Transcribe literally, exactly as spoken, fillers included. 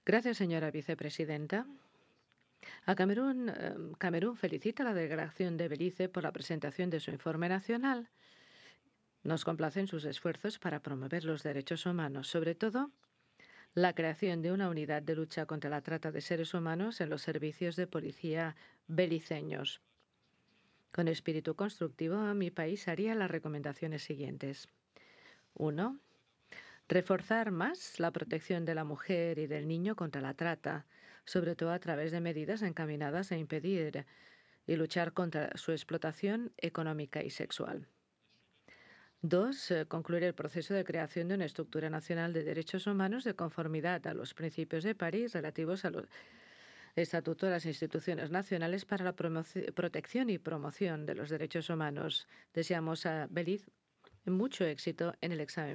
Gracias, señora vicepresidenta. A Camerún, eh, Camerún felicita a la delegación de Belice por la presentación de su informe nacional. Nos complacen sus esfuerzos para promover los derechos humanos, sobre todo la creación de una unidad de lucha contra la trata de seres humanos en los servicios de policía beliceños. Con espíritu constructivo, mi país haría las recomendaciones siguientes. Uno, reforzar más la protección de la mujer y del niño contra la trata, sobre todo a través de medidas encaminadas a impedir y luchar contra su explotación económica y sexual. Dos, eh, concluir el proceso de creación de una estructura nacional de derechos humanos de conformidad a los principios de París relativos al Estatuto de las Instituciones Nacionales para la protección y promoción de los derechos humanos. Deseamos a Belice mucho éxito en el examen.